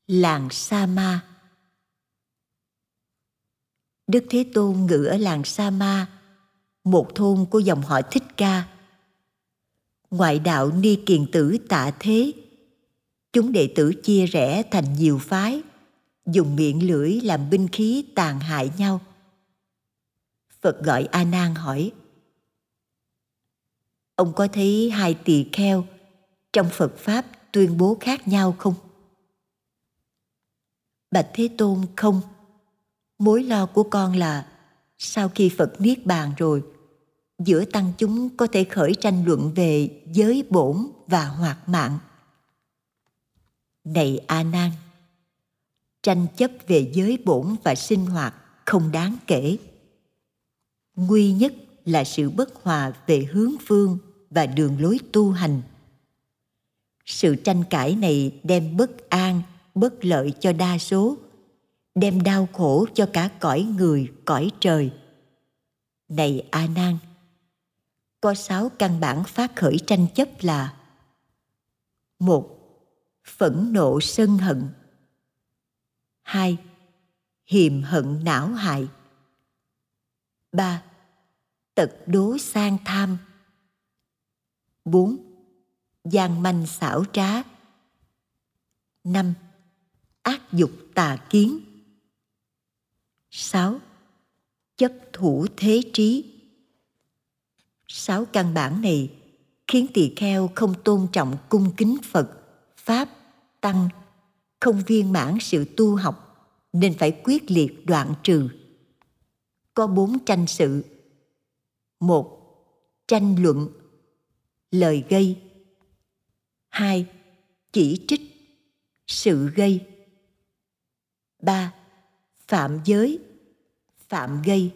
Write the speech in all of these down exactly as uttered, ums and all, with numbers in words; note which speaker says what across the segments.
Speaker 1: Làng Sa Ma. Đức Thế Tôn ngự ở làng Sa Ma, một thôn của dòng họ Thích Ca. Ngoại đạo Ni Kiền Tử tạ thế. Chúng đệ tử chia rẽ thành nhiều phái, dùng miệng lưỡi làm binh khí tàn hại nhau. Phật gọi A Nan hỏi: ông có thấy hai tỳ kheo trong Phật Pháp tuyên bố khác nhau không? Bạch Thế Tôn: không. Mối lo của con là sau khi Phật niết bàn rồi, giữa tăng chúng có thể khởi tranh luận về giới bổn và hoạt mạng. Này A Nan, tranh chấp về giới bổn và sinh hoạt không đáng kể. Nguy nhất là sự bất hòa về hướng phương và đường lối tu hành. Sự tranh cãi này đem bất an, bất lợi cho đa số, đem đau khổ cho cả cõi người, cõi trời. Này A Nan, có sáu căn bản phát khởi tranh chấp là: một. Phẫn nộ sân hận. Hai. Hiềm hận não hại. Ba. Tật đố sang tham. Bốn. Gian manh xảo trá. Năm. Ác dục tà kiến. Sáu. Chấp thủ thế trí. Sáu căn bản này khiến tỳ kheo không tôn trọng cung kính Phật, Pháp, Tăng, không viên mãn sự tu học, nên phải quyết liệt đoạn trừ. Có bốn tranh sự. Một. Tranh luận, lời gây. Hai. Chỉ trích, sự gây. Ba. Phạm giới, phạm gây.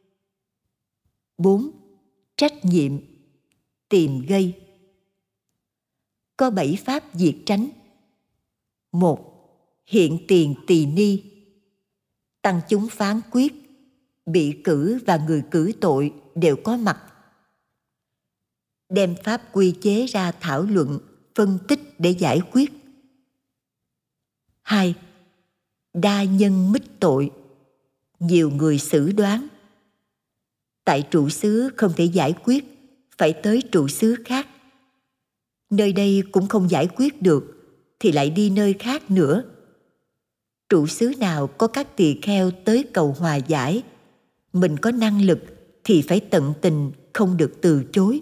Speaker 1: Bốn. Trách nhiệm, tìm gây. Có bảy pháp diệt tránh. Một. Hiện tiền tỳ ni. Tăng chúng phán quyết, bị cử và người cử tội đều có mặt. Đem pháp quy chế ra thảo luận, phân tích để giải quyết. Hai. Đa nhân mích tội, nhiều người xử đoán. Tại trụ xứ không thể giải quyết, phải tới trụ xứ khác. Nơi đây cũng không giải quyết được, thì lại đi nơi khác nữa. Trụ xứ nào có các tỳ kheo tới cầu hòa giải, mình có năng lực thì phải tận tình, không được từ chối.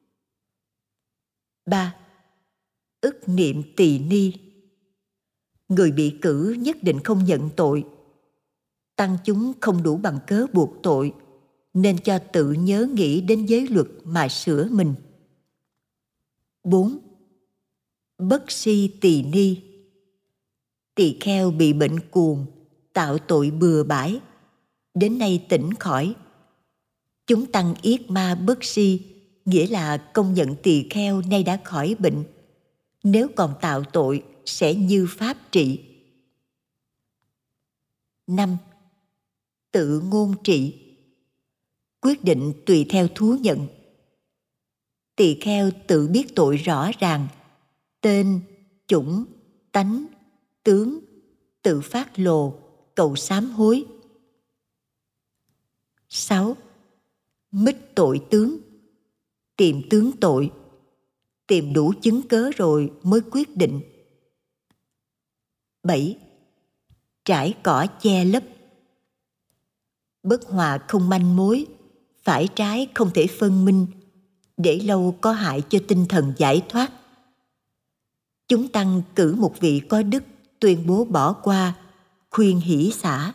Speaker 1: Ba. Ức niệm tỳ ni. Người bị cử nhất định không nhận tội. Tăng chúng không đủ bằng cớ buộc tội, nên cho tự nhớ nghĩ đến giới luật mà sửa mình. Bốn. Bất si tỳ ni. Tỳ kheo bị bệnh cuồng, tạo tội bừa bãi, đến nay tỉnh khỏi. Chúng tăng yết ma bất si, nghĩa là công nhận tỳ kheo nay đã khỏi bệnh. Nếu còn tạo tội, sẽ như pháp trị. Năm. Tự ngôn trị. Quyết định tùy theo thú nhận. Tỳ kheo tự biết tội rõ ràng, tên, chủng, tánh, tướng, tự phát lồ, cầu sám hối. Sáu. Mích tội tướng. Tìm tướng tội, tìm đủ chứng cớ rồi mới quyết định. Bảy. Trải cỏ che lấp. Bất hòa không manh mối, phải trái không thể phân minh, để lâu có hại cho tinh thần giải thoát. Chúng tăng cử một vị có đức tuyên bố bỏ qua, khuyên hỷ xả.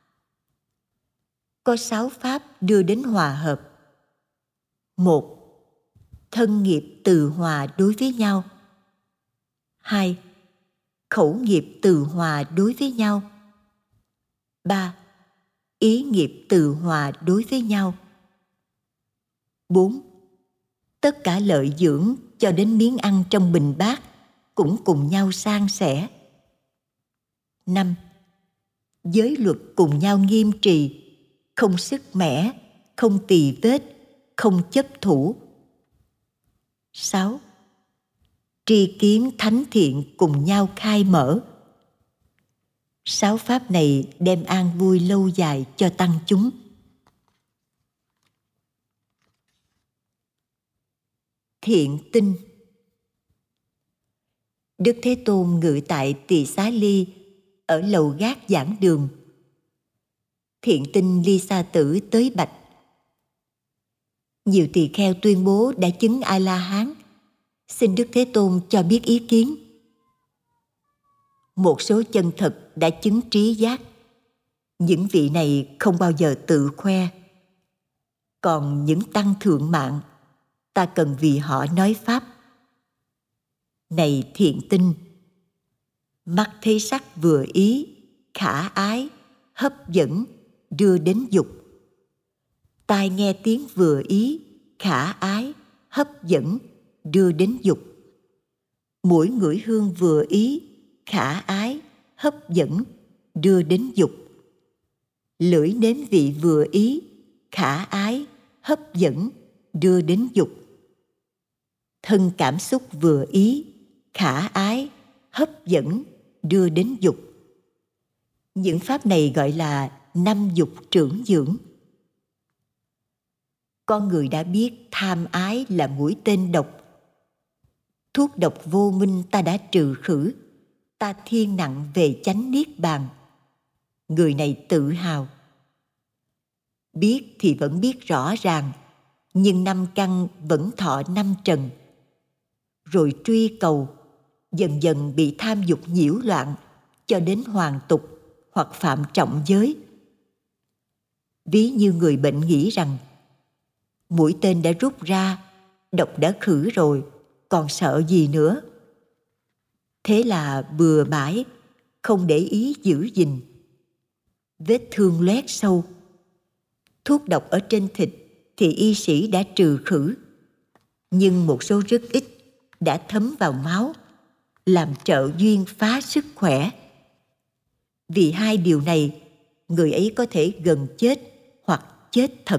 Speaker 1: Có sáu pháp đưa đến hòa hợp. Một. Thân nghiệp từ hòa đối với nhau. Hai. Khẩu nghiệp từ hòa đối với nhau. Ba. Ý nghiệp từ hòa đối với nhau. Bốn. Tất cả lợi dưỡng cho đến miếng ăn trong bình bát cũng cùng nhau san sẻ. Năm. Giới luật cùng nhau nghiêm trì, không sức mẻ, không tì vết, không chấp thủ. Sáu. Tri kiến thánh thiện cùng nhau khai mở. Sáu pháp này đem an vui lâu dài cho tăng chúng. Thiện tinh. Đức Thế Tôn ngự tại Tỳ Xá Ly ở lầu gác giảng đường. Thiện tinh Ly Sa Tử tới bạch: nhiều tỳ kheo tuyên bố đã chứng A La Hán, xin Đức Thế Tôn cho biết ý kiến. Một số chân thật đã chứng trí giác, những vị này không bao giờ tự khoe. Còn những tăng thượng mạng, ta cần vì họ nói pháp. Này thiện tinh, mắt thấy sắc vừa ý, khả ái, hấp dẫn, đưa đến dục. Tai nghe tiếng vừa ý, khả ái, hấp dẫn, đưa đến dục. Mũi ngửi hương vừa ý, khả ái, hấp dẫn, đưa đến dục. Lưỡi nếm vị vừa ý, khả ái, hấp dẫn, đưa đến dục. Thân cảm xúc vừa ý, khả ái, hấp dẫn, đưa đến dục. Những pháp này gọi là năm dục trưởng dưỡng. Con người đã biết tham ái là mũi tên độc. Thuốc độc vô minh ta đã trừ khử, ta thiên nặng về chánh niết bàn. Người này tự hào. Biết thì vẫn biết rõ ràng, nhưng năm căn vẫn thọ năm trần. Rồi truy cầu, dần dần bị tham dục nhiễu loạn, cho đến hoàn tục hoặc phạm trọng giới. Ví như người bệnh nghĩ rằng mũi tên đã rút ra, độc đã khử rồi, còn sợ gì nữa. Thế là bừa bãi, không để ý giữ gìn. Vết thương loét sâu. Thuốc độc ở trên thịt thì y sĩ đã trừ khử, nhưng một số rất ít đã thấm vào máu, làm trợ duyên phá sức khỏe. Vì hai điều này, người ấy có thể gần chết hoặc chết thật.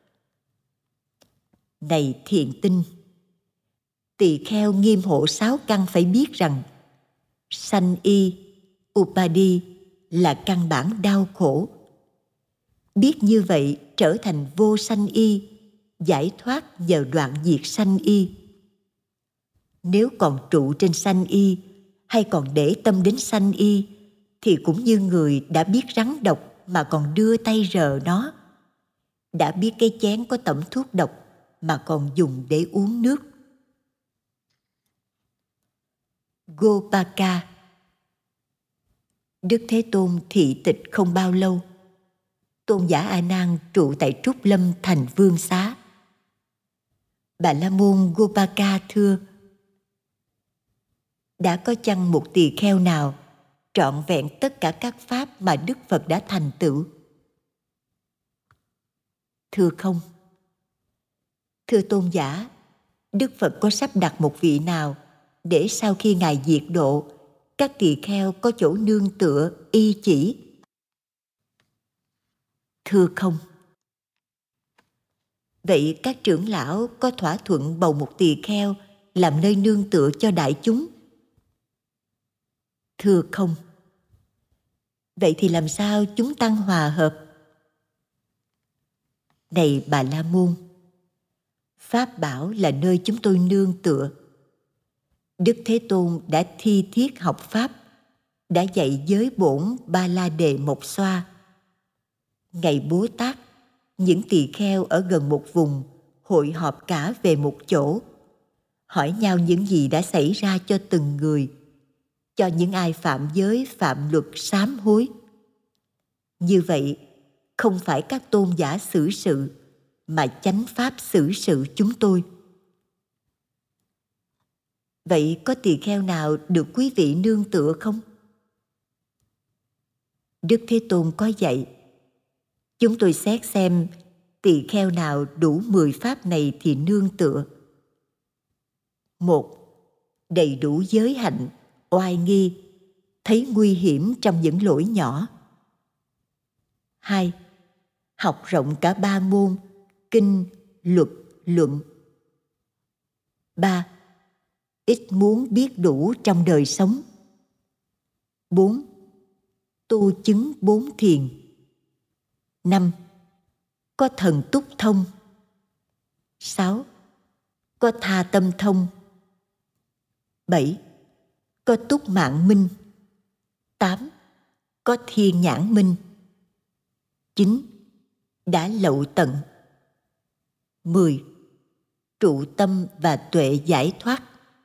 Speaker 1: Này thiện tinh, tỳ kheo nghiêm hộ sáu căn phải biết rằng sanh y, upadi là căn bản đau khổ. Biết như vậy trở thành vô sanh y, giải thoát nhờ đoạn diệt sanh y. Nếu còn trụ trên sanh y hay còn để tâm đến sanh y thì cũng như người đã biết rắn độc mà còn đưa tay rờ nó, đã biết cái chén có tẩm thuốc độc mà còn dùng để uống nước. Gopaka. Đức Thế Tôn thị tịch không bao lâu. Tôn giả A Nan trụ tại Trúc Lâm thành Vương Xá. Bà La Môn Gopaka thưa: đã có chăng một tỳ kheo nào trọn vẹn tất cả các pháp mà Đức Phật đã thành tựu? Thưa không. Thưa tôn giả, Đức Phật có sắp đặt một vị nào để sau khi Ngài diệt độ, các tỳ kheo có chỗ nương tựa y chỉ? Thưa không. Vậy các trưởng lão có thỏa thuận bầu một tỳ kheo làm nơi nương tựa cho đại chúng? Thưa không. Vậy thì làm sao chúng tăng hòa hợp? Này Bà La Môn, Pháp bảo là nơi chúng tôi nương tựa. Đức Thế Tôn đã thi thiết học Pháp, đã dạy giới bổn Ba La Đề Mộc Xoa. Ngày Bố Tát, những tỳ kheo ở gần một vùng hội họp cả về một chỗ, hỏi nhau những gì đã xảy ra cho từng người, cho những ai phạm giới phạm luật sám hối. Như vậy, không phải các tôn giả xử sự, mà chánh pháp xử sự chúng tôi. Vậy có tỳ kheo nào được quý vị nương tựa không? Đức Thế Tôn có dạy: chúng tôi xét xem tỳ kheo nào đủ mười pháp này thì nương tựa. Một, đầy đủ giới hạnh, oai nghi, thấy nguy hiểm trong những lỗi nhỏ. Hai, học rộng cả ba môn, kinh, luật, luận. Ba, ít muốn biết đủ trong đời sống. Bốn, tu chứng bốn thiền. Năm, có thần túc thông. Sáu, có tha tâm thông. Bảy, có túc mạng minh. Tám, có thiên nhãn minh. Chín, đã lậu tận. Mười, trụ tâm và tuệ giải thoát.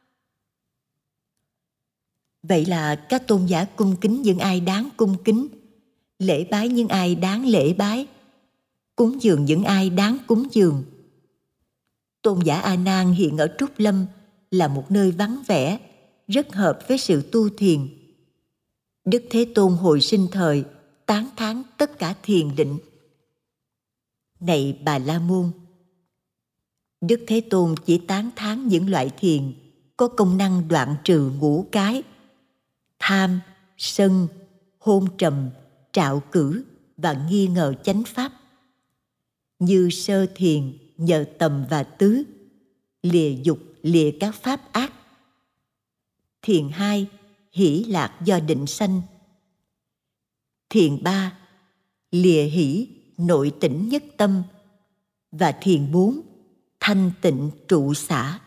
Speaker 1: Vậy là các tôn giả cung kính những ai đáng cung kính, lễ bái những ai đáng lễ bái, cúng dường những ai đáng cúng dường. Tôn giả A Nan hiện ở Trúc Lâm là một nơi vắng vẻ, rất hợp với sự tu thiền. Đức Thế Tôn hồi sinh thời tán thán tất cả thiền định. Này Bà La Môn, Đức Thế Tôn chỉ tán thán những loại thiền có công năng đoạn trừ ngũ cái: tham, sân, hôn trầm, trạo cử và nghi ngờ chánh pháp. Như sơ thiền nhờ tầm và tứ, lìa dục lìa các pháp ác. Thiền hai, hỷ lạc do định sanh. Thiền ba, lìa hỷ nội tỉnh nhất tâm. Và thiền bốn, thanh tịnh trụ xả.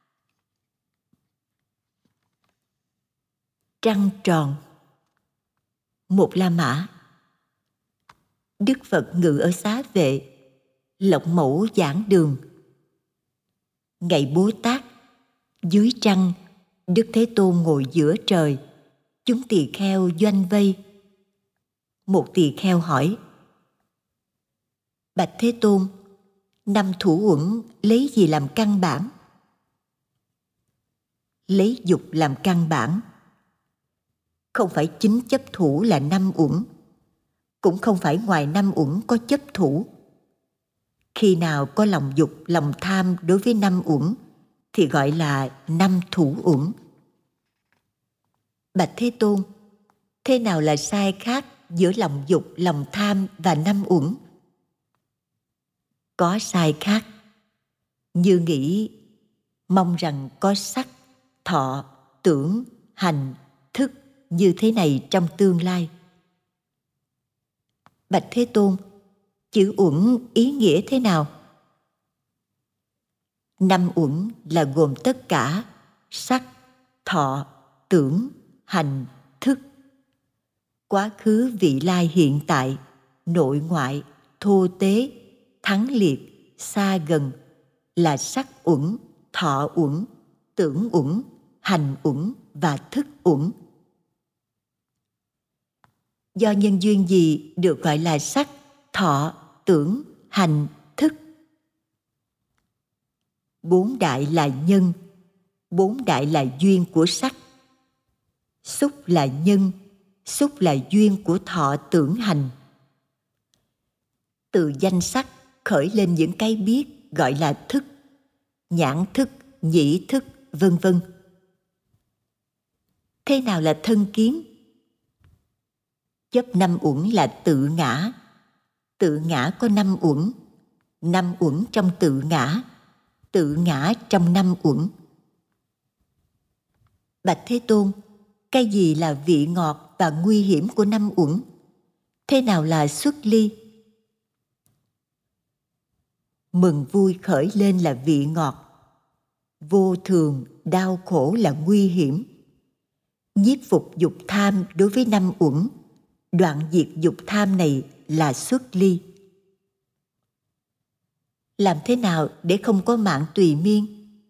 Speaker 1: Trăng tròn. Một La Mã. Đức Phật ngự ở Xá Vệ, Lộc Mẫu giảng đường. Ngày Bố Tát, dưới trăng, Đức Thế Tôn ngồi giữa trời, chúng tỳ kheo doanh vây. Một tỳ kheo hỏi: Bạch Thế Tôn, năm thủ uẩn lấy gì làm căn bản? Lấy dục làm căn bản. Không phải chính chấp thủ là năm uẩn, cũng không phải ngoài năm uẩn có chấp thủ. Khi nào có lòng dục, lòng tham đối với năm uẩn thì gọi là năm thủ uẩn. Bạch Thế Tôn, thế nào là sai khác giữa lòng dục, lòng tham và năm uẩn? Có sai khác. Như nghĩ mong rằng có sắc, thọ, tưởng, hành, thức như thế này trong tương lai. Bạch Thế Tôn, chữ uẩn ý nghĩa thế nào? Năm uẩn là gồm tất cả sắc, thọ, tưởng, hành, thức. Quá khứ, vị lai, hiện tại, nội ngoại, thô tế, thắng liệt, xa gần là sắc uẩn, thọ uẩn, tưởng uẩn, hành uẩn và thức uẩn. Do nhân duyên gì được gọi là sắc, thọ, tưởng, hành, thức? Bốn đại là nhân, bốn đại là duyên của sắc. Xúc là nhân, xúc là duyên của thọ, tưởng, hành. Từ danh sắc khởi lên những cái biết gọi là thức, nhãn thức, nhĩ thức, vân vân. Thế nào là thân kiến? Chấp năm uẩn là tự ngã. Tự ngã có năm uẩn, năm uẩn trong tự ngã, tự ngã trong năm uẩn. Bạch Thế Tôn, cái gì là vị ngọt và nguy hiểm của năm uẩn? Thế nào là xuất ly? Mừng vui khởi lên là vị ngọt, vô thường, đau khổ là nguy hiểm. Nhiếp phục dục tham đối với năm uẩn, đoạn diệt dục tham này là xuất ly. Làm thế nào để không có mạng tùy miên?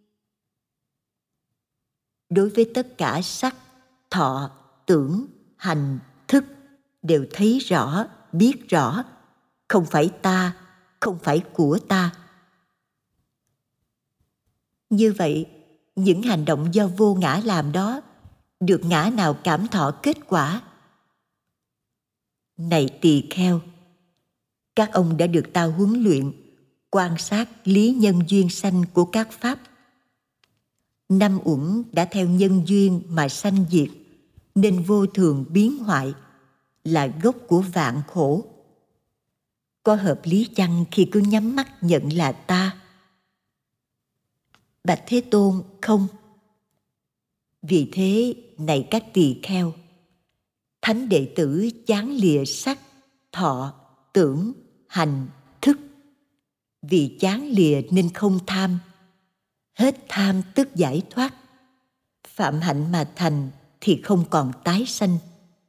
Speaker 1: Đối với tất cả sắc, thọ, tưởng, hành, thức đều thấy rõ, biết rõ, không phải ta, không phải của ta. Như vậy, những hành động do vô ngã làm đó, được ngã nào cảm thọ kết quả? Này tỳ kheo, các ông đã được ta huấn luyện, quan sát lý nhân duyên sanh của các pháp. Năm uẩn đã theo nhân duyên mà sanh diệt, nên vô thường biến hoại, là gốc của vạn khổ. Có hợp lý chăng khi cứ nhắm mắt nhận là ta? Bạch Thế Tôn, không. Vì thế, này các tỳ kheo, Thánh đệ tử chán lìa sắc, thọ, tưởng, hành, thức. Vì chán lìa nên không tham. Hết tham tức giải thoát. Phạm hạnh mà thành thì không còn tái sanh.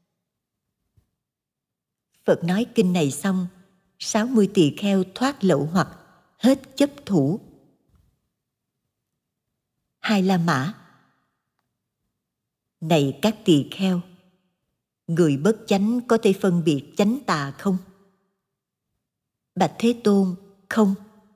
Speaker 1: Phật nói kinh này xong, sáu mươi tỳ kheo thoát lậu hoặc, hết chấp thủ. Hai La Mã: này các tỳ kheo, người bất chánh có thể phân biệt chánh tà không? Bạch Thế Tôn: không.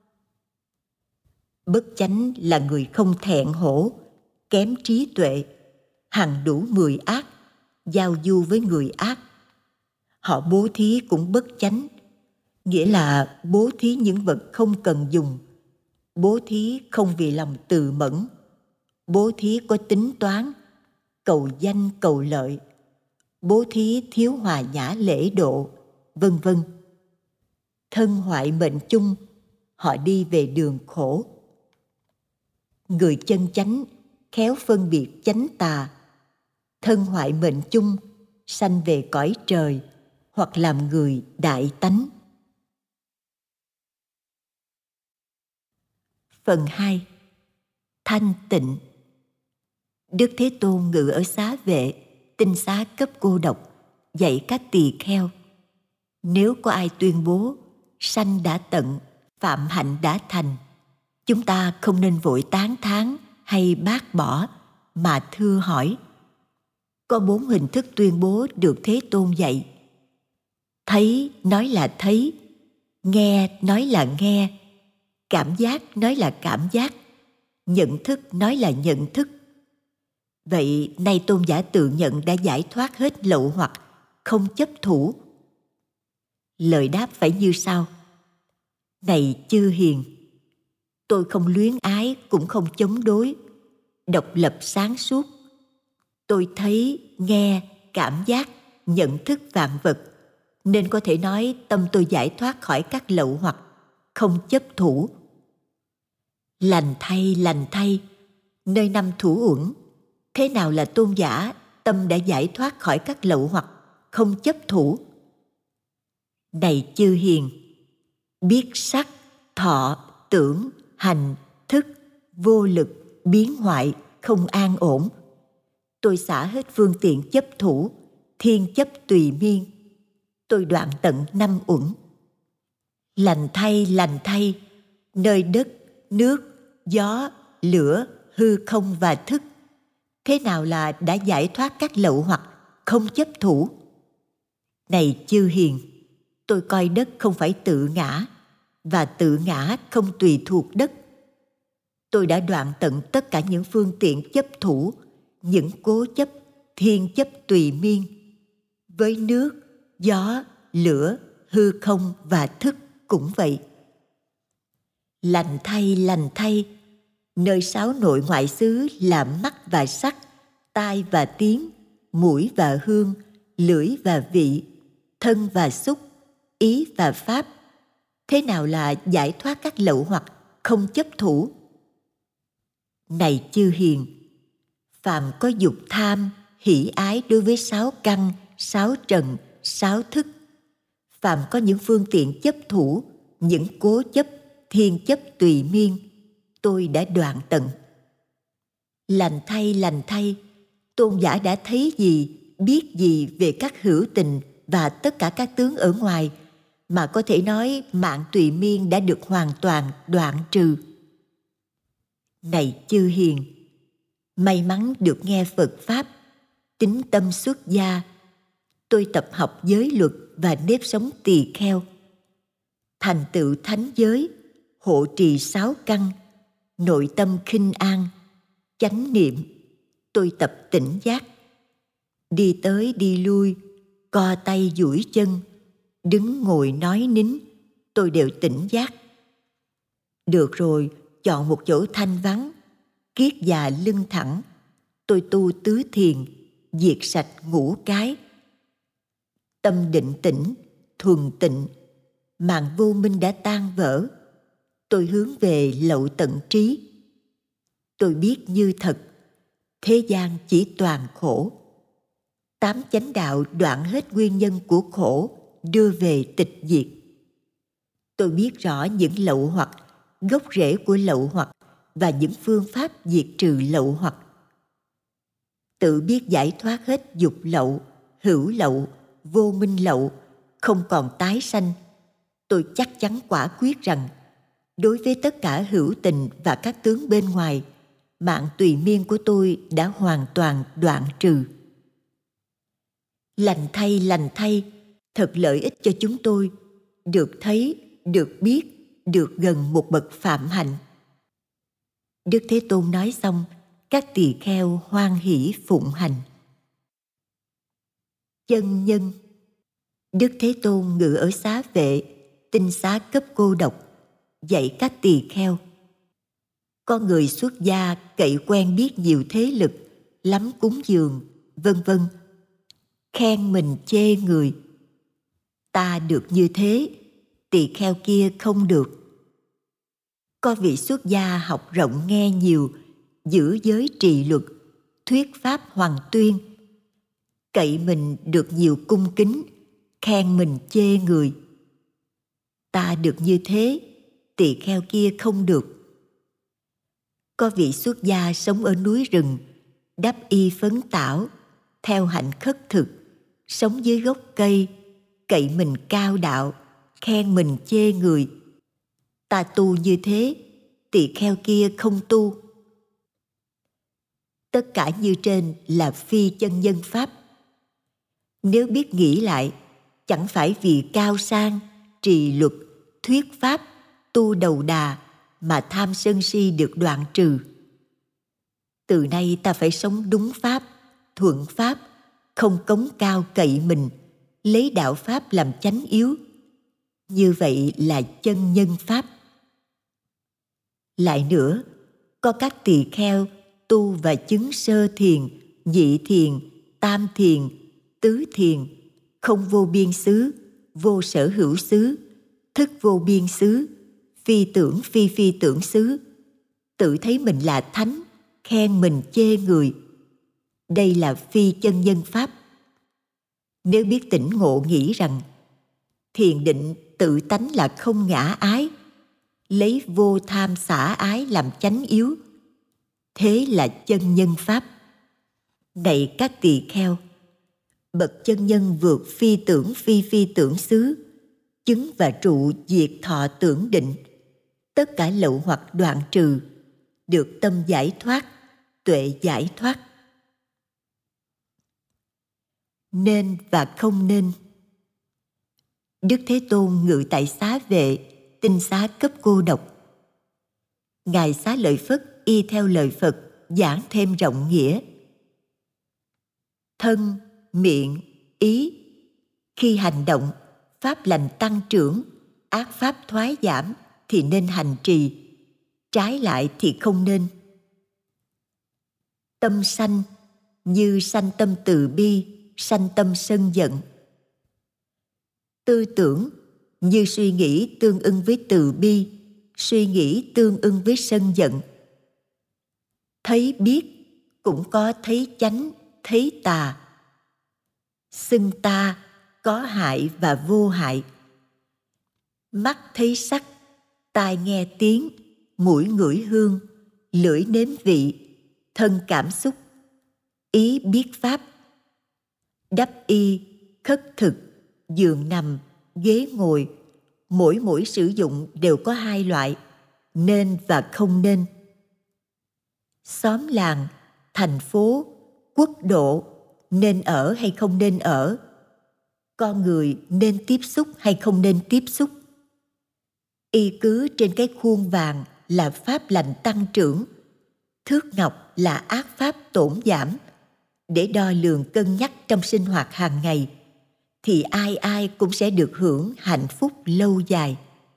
Speaker 1: Bất chánh là người không thẹn hổ, kém trí tuệ, hằng đủ mười ác, giao du với người ác. Họ bố thí cũng bất chánh, nghĩa là bố thí những vật không cần dùng, bố thí không vì lòng từ mẫn, bố thí có tính toán, cầu danh cầu lợi, bố thí thiếu hòa nhã lễ độ, vân vân. Thân hoại mệnh chung, họ đi về đường khổ. Người chân chánh khéo phân biệt chánh tà, thân hoại mệnh chung, sanh về cõi trời hoặc làm người đại tánh. Phần hai. Thanh tịnh. Đức Thế Tôn ngự ở xá vệ, tinh xá cấp cô độc, dạy các tỳ kheo: nếu có ai tuyên bố sanh đã tận, phạm hạnh đã thành, chúng ta không nên vội tán thán hay bác bỏ, mà thưa hỏi. Có bốn hình thức tuyên bố được Thế Tôn dạy. Thấy nói là thấy, nghe nói là nghe, cảm giác nói là cảm giác, nhận thức nói là nhận thức. Vậy nay tôn giả tự nhận đã giải thoát hết lậu hoặc, không chấp thủ. Lời đáp phải như sau: này chư hiền, tôi không luyến ái cũng không chống đối, độc lập sáng suốt. Tôi thấy, nghe, cảm giác, nhận thức vạn vật, nên có thể nói tâm tôi giải thoát khỏi các lậu hoặc, không chấp thủ. Lành thay, lành thay, nơi năm thủ uẩn, thế nào là tôn giả tâm đã giải thoát khỏi các lậu hoặc, không chấp thủ? Này chư hiền, biết sắc, thọ, tưởng, hành, thức, vô lực, biến hoại, không an ổn. Tôi xả hết phương tiện chấp thủ, thiên chấp tùy miên. Tôi đoạn tận năm uẩn. Lành thay, lành thay, nơi đất, nước, gió, lửa, hư không và thức, thế nào là đã giải thoát các lậu hoặc, không chấp thủ? Này chư hiền, tôi coi đất không phải tự ngã, và tự ngã không tùy thuộc đất. Tôi đã đoạn tận tất cả những phương tiện chấp thủ, những cố chấp, thiên chấp tùy miên. Với nước, gió, lửa, hư không và thức cũng vậy. Lành thay, lành thay, nơi sáu nội ngoại xứ là mắt và sắc, tai và tiếng, mũi và hương, lưỡi và vị, thân và xúc, ý và pháp, thế nào là giải thoát các lậu hoặc, không chấp thủ? Này chư hiền, phàm có dục tham, hỷ ái đối với sáu căn, sáu trần, sáu thức, phàm có những phương tiện chấp thủ, những cố chấp, thiên chấp tùy miên, tôi đã đoạn tận. Lành thay, lành thay, tôn giả đã thấy gì, biết gì về các hữu tình và tất cả các tướng ở ngoài, mà có thể nói mạng tùy miên đã được hoàn toàn đoạn trừ. Này chư hiền, may mắn được nghe Phật Pháp, tín tâm xuất gia, tôi tập học giới luật và nếp sống tỳ kheo, thành tựu thánh giới, hộ trì sáu căn, nội tâm khinh an, chánh niệm, tôi tập tỉnh giác. Đi tới đi lui, co tay duỗi chân, đứng ngồi nói nín, tôi đều tỉnh giác. Được rồi, chọn một chỗ thanh vắng, kiết già lưng thẳng, tôi tu tứ thiền, diệt sạch ngũ cái. Tâm định tĩnh, thuần tịnh, màn vô minh đã tan vỡ, tôi hướng về lậu tận trí. Tôi biết như thật, thế gian chỉ toàn khổ. Tám chánh đạo đoạn hết nguyên nhân của khổ, đưa về tịch diệt. Tôi biết rõ những lậu hoặc, gốc rễ của lậu hoặc và những phương pháp diệt trừ lậu hoặc. Tự biết giải thoát hết dục lậu, hữu lậu, vô minh lậu, không còn tái sanh. Tôi chắc chắn quả quyết rằng đối với tất cả hữu tình và các tướng bên ngoài, mạng tùy miên của tôi đã hoàn toàn đoạn trừ. Lành thay, lành thay, thật lợi ích cho chúng tôi, được thấy, được biết, được gần một bậc phạm hạnh. Đức Thế Tôn nói xong, các tỳ kheo hoan hỷ phụng hành. Chân nhân. Đức Thế Tôn ngự ở xá vệ, tinh xá cấp cô độc, dạy các tỳ kheo. Con người xuất gia cậy quen biết nhiều thế lực, lắm cúng dường, vân vân, khen mình chê người. Ta được như thế, tỳ kheo kia không được. Có vị xuất gia học rộng nghe nhiều, giữ giới trì luật, thuyết pháp hoằng tuyên, cậy mình được nhiều cung kính, khen mình chê người. Ta được như thế, tỳ kheo kia không được. Có vị xuất gia sống ở núi rừng, đắp y phấn tảo, theo hạnh khất thực, sống dưới gốc cây, cậy mình cao đạo, khen mình chê người. Ta tu như thế, tỳ kheo kia không tu. Tất cả như trên là phi chân nhân pháp. Nếu biết nghĩ lại, chẳng phải vì cao sang, trì luật, thuyết pháp, tu đầu đà mà tham sân si được đoạn trừ. Từ nay ta phải sống đúng pháp, thuận pháp, không cống cao cậy mình, lấy đạo pháp làm chánh yếu. Như vậy là chân nhân pháp. Lại nữa, có các tỳ kheo tu và chứng sơ thiền, nhị thiền, tam thiền, tứ thiền, không vô biên xứ, vô sở hữu xứ, thức vô biên xứ, phi tưởng phi phi tưởng xứ, tự thấy mình là thánh, khen mình chê người. Đây là phi chân nhân pháp. Nếu biết tỉnh ngộ nghĩ rằng thiền định tự tánh là không ngã ái, lấy vô tham xả ái làm chánh yếu, thế là chân nhân pháp. Này các tỳ kheo, bậc chân nhân vượt phi tưởng phi phi tưởng xứ, chứng và trụ diệt thọ tưởng định, tất cả lậu hoặc đoạn trừ, được tâm giải thoát, tuệ giải thoát. Nên và không nên. Đức Thế Tôn ngự tại xá vệ, tinh xá cấp cô độc. Ngài Xá Lợi Phất y theo lời Phật giảng thêm rộng nghĩa. Thân, miệng, ý, khi hành động, pháp lành tăng trưởng, ác pháp thoái giảm thì nên hành trì, trái lại thì không nên. Tâm sanh như sanh tâm từ bi, sanh tâm sân giận. Tư tưởng như suy nghĩ tương ưng với từ bi, suy nghĩ tương ưng với sân giận. Thấy biết cũng có thấy chánh, thấy tà. Xưng ta có hại và vô hại. Mắt thấy sắc, tai nghe tiếng, mũi ngửi hương, lưỡi nếm vị, thân cảm xúc, ý biết pháp. Đắp y, khất thực, giường nằm, ghế ngồi, mỗi mỗi sử dụng đều có hai loại, nên và không nên. Xóm làng, thành phố, quốc độ, nên ở hay không nên ở. Con người nên tiếp xúc hay không nên tiếp xúc. Y cứ trên cái khuôn vàng là pháp lành tăng trưởng, thước ngọc là ác pháp tổn giảm. Để đo lường cân nhắc trong sinh hoạt hàng ngày, thì ai ai cũng sẽ được hưởng hạnh phúc lâu dài.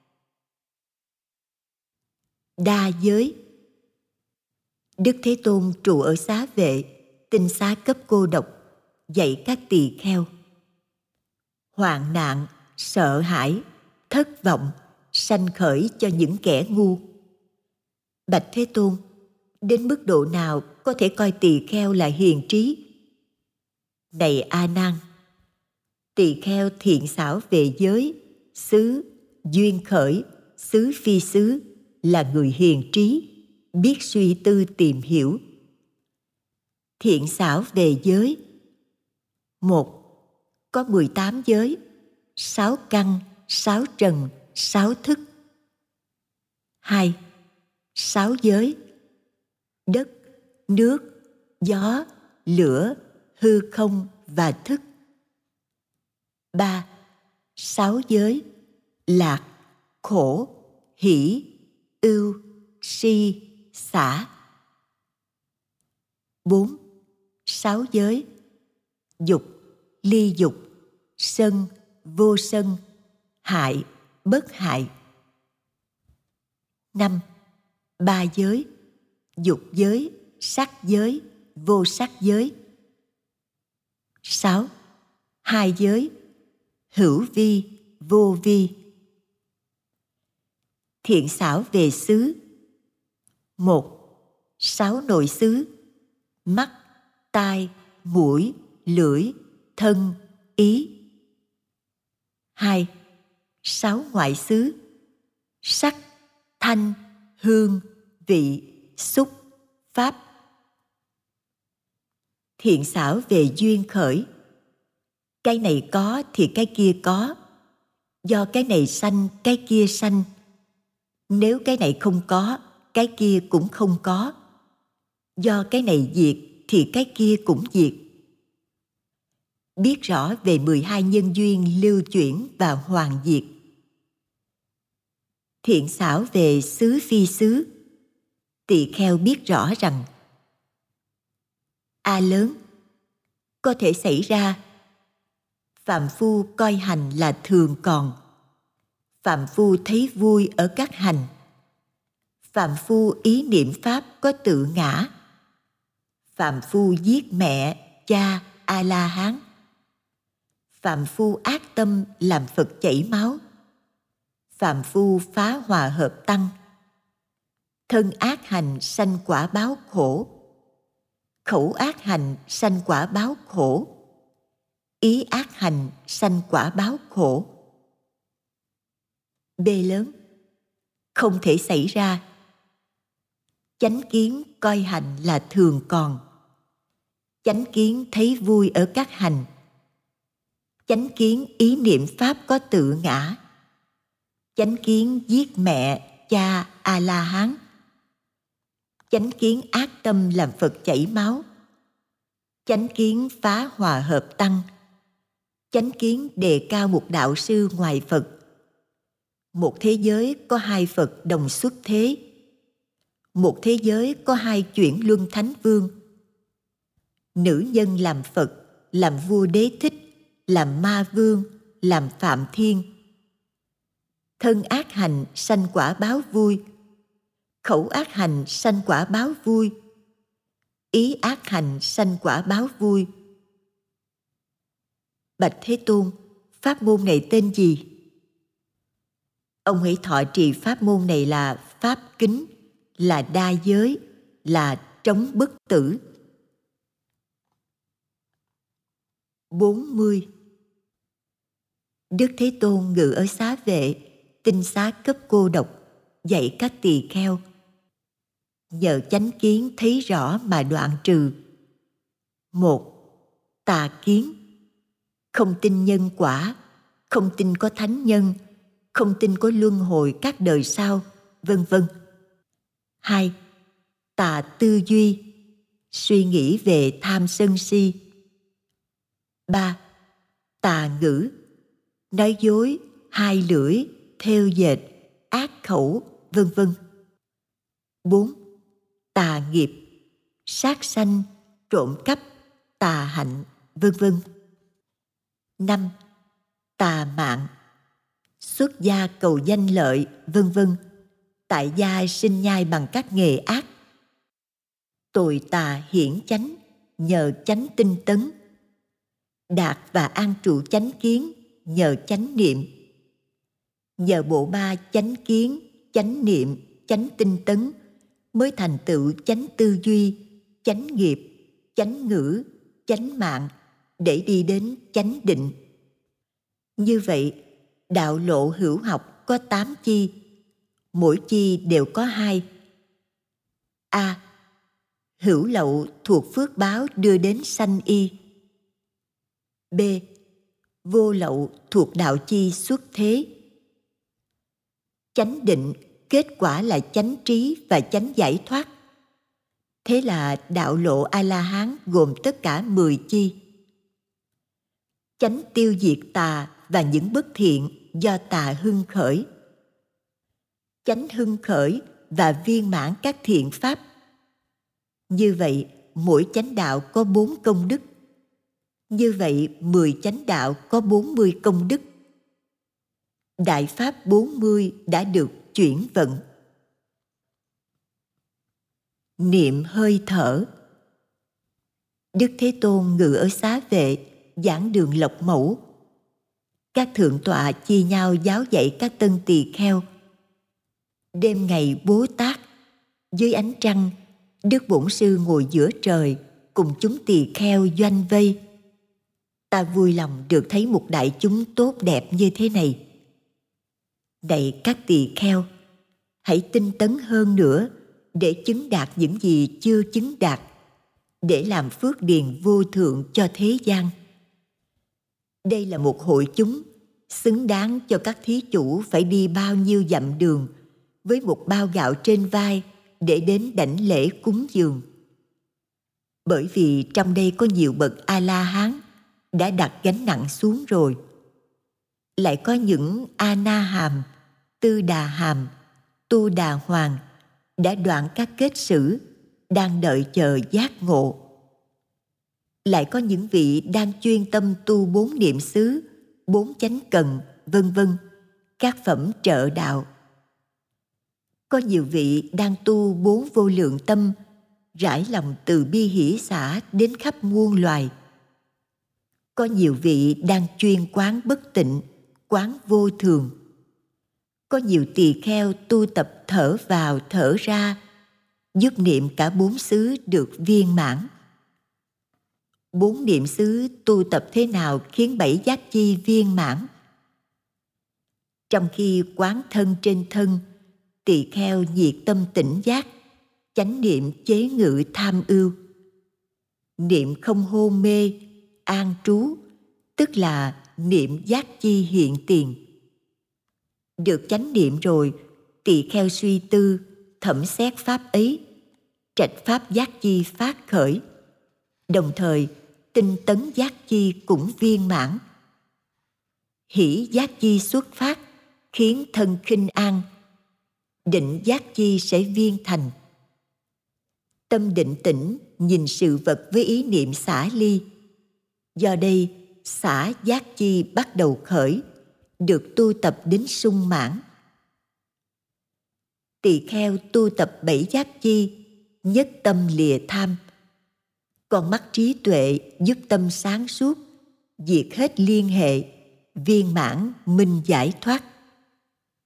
Speaker 1: Đa giới. Đức Thế Tôn trụ ở xá vệ, tinh xá cấp cô độc, dạy các tỳ kheo. Hoạn nạn, sợ hãi, thất vọng, sanh khởi cho những kẻ ngu. Bạch Thế Tôn, đến mức độ nào có thể coi tỳ kheo là hiền trí? Này A Nan, tỳ kheo thiện xảo về giới, xứ, duyên khởi, xứ phi xứ là người hiền trí, biết suy tư tìm hiểu. Thiện xảo về giới: một. Có mười tám giới, sáu căn, sáu trần, sáu thức. Hai. Sáu giới: đất, nước, gió, lửa, hư không và thức. Ba. Sáu giới: lạc, khổ, hỷ, ưu, si, xả. Bốn. Sáu giới: dục, ly dục, sân, vô sân, hại, bất hại. Năm. Ba giới: dục giới, sắc giới, vô sắc giới. Sáu. Hai giới: hữu vi, vô vi. Thiện xảo về xứ: một. Sáu nội xứ: mắt, tai, mũi, lưỡi, thân, ý. Hai. Sáu ngoại xứ: sắc, thanh, hương, vị, xúc, pháp. Thiện xảo về duyên khởi: cái này có thì cái kia có, do cái này sanh cái kia sanh. Nếu cái này không có, cái kia cũng không có. Do cái này diệt thì cái kia cũng diệt. Biết rõ về mười hai nhân duyên lưu chuyển và hoàn diệt. Thiện xảo về xứ phi xứ: tỳ kheo biết rõ rằng A lớn, có thể xảy ra. Phạm phu coi hành là thường còn. Phạm phu thấy vui ở các hành. Phạm phu ý niệm pháp có tự ngã. Phạm phu giết mẹ, cha, A-la-hán. Phạm phu ác tâm làm Phật chảy máu. Phạm phu phá hòa hợp tăng. Thân ác hành sanh quả báo khổ. Khẩu ác hành sanh quả báo khổ. Ý ác hành sanh quả báo khổ. B lớn: không thể xảy ra. Chánh kiến coi hành là thường còn. Chánh kiến thấy vui ở các hành. Chánh kiến ý niệm pháp có tự ngã. Chánh kiến giết mẹ, cha, A-la-hán. Chánh kiến ác tâm làm Phật chảy máu. Chánh kiến phá hòa hợp tăng. Chánh kiến đề cao một đạo sư ngoài Phật. Một thế giới có hai Phật đồng xuất thế. Một thế giới có hai chuyển luân thánh vương. Nữ nhân làm Phật, làm vua Đế Thích, làm ma vương, làm Phạm Thiên. Thân ác hành sanh quả báo vui. Khẩu ác hành sanh quả báo vui. Ý ác hành sanh quả báo vui. Bạch Thế Tôn, pháp môn này tên gì? Ông hãy thọ trì pháp môn này là pháp kính, là đa giới, là trống bất tử. bốn mươi. Đức Thế Tôn ngự ở xá vệ, tinh xá cấp cô độc, dạy các tỳ kheo. Nhờ chánh kiến thấy rõ mà đoạn trừ. Một. Tà kiến: không tin nhân quả, không tin có thánh nhân, không tin có luân hồi các đời sau, vân vân. Hai. Tà tư duy: suy nghĩ về tham sân si. Ba. Tà ngữ: nói dối, hai lưỡi, thêu dệt, ác khẩu, vân vân. Bốn. Tà nghiệp: sát sanh, trộm cắp, tà hạnh, vân vân. Năm. Tà mạng: xuất gia cầu danh lợi, vân vân. Tại gia sinh nhai bằng các nghề ác. Tội tà hiển chánh, nhờ chánh tinh tấn. Đạt và an trụ chánh kiến, nhờ chánh niệm. Nhờ bộ ba chánh kiến, chánh niệm, chánh tinh tấn mới thành tựu chánh tư duy, chánh nghiệp, chánh ngữ, chánh mạng, để đi đến chánh định. Như vậy, đạo lộ hữu học có tám chi, mỗi chi đều có hai. A. Hữu lậu thuộc phước báo đưa đến sanh y. B. Vô lậu thuộc đạo chi xuất thế. Chánh định kết quả là chánh trí và chánh giải thoát. Thế là đạo lộ A-la-hán gồm tất cả mười chi. Chánh tiêu diệt tà và những bất thiện do tà hưng khởi. Chánh hưng khởi và viên mãn các thiện pháp. Như vậy, mỗi chánh đạo có bốn công đức. Như vậy, mười chánh đạo có bốn mươi công đức. Đại pháp bốn mươi đã được chuyển vận. Niệm hơi thở. Đức Thế Tôn ngự ở Xá Vệ, giảng đường Lộc Mẫu. Các thượng tọa chia nhau giáo dạy các tân tỳ kheo. Đêm ngày Bố Tát, dưới ánh trăng, Đức Bổn Sư ngồi giữa trời, cùng chúng tỳ kheo doanh vây. Ta vui lòng được thấy một đại chúng tốt đẹp như thế này. Này các tỳ kheo, hãy tinh tấn hơn nữa để chứng đạt những gì chưa chứng đạt, để làm phước điền vô thượng cho thế gian. Đây là một hội chúng xứng đáng cho các thí chủ phải đi bao nhiêu dặm đường với một bao gạo trên vai để đến đảnh lễ cúng dường. Bởi vì trong đây có nhiều bậc A-la-hán đã đặt gánh nặng xuống rồi. Lại có những A-na-hàm, Tư Đà Hàm, Tu Đà Hoàng đã đoạn các kết sử, đang đợi chờ giác ngộ. Lại có những vị đang chuyên tâm tu bốn niệm xứ, bốn chánh cần, vân vân, các phẩm trợ đạo. Có nhiều vị đang tu bốn vô lượng tâm, rải lòng từ bi hỷ xả đến khắp muôn loài. Có nhiều vị đang chuyên quán bất tịnh, quán vô thường. Có nhiều tỳ kheo tu tập thở vào thở ra, giúp niệm cả bốn xứ được viên mãn. Bốn niệm xứ tu tập thế nào khiến bảy giác chi viên mãn? Trong khi quán thân trên thân, tỳ kheo nhiệt tâm tỉnh giác, chánh niệm chế ngự tham ưu. Niệm không hôn mê, an trú, tức là niệm giác chi hiện tiền. Được chánh niệm rồi, tỳ kheo suy tư, thẩm xét pháp ấy, trạch pháp giác chi phát khởi. Đồng thời, tinh tấn giác chi cũng viên mãn. Hỷ giác chi xuất phát, khiến thân khinh an. Định giác chi sẽ viên thành. Tâm định tĩnh, nhìn sự vật với ý niệm xả ly. Do đây, xả giác chi bắt đầu khởi, được tu tập đến sung mãn. Tỳ kheo tu tập bảy giác chi, nhất tâm lìa tham. Con mắt trí tuệ giúp tâm sáng suốt, diệt hết liên hệ, viên mãn minh giải thoát.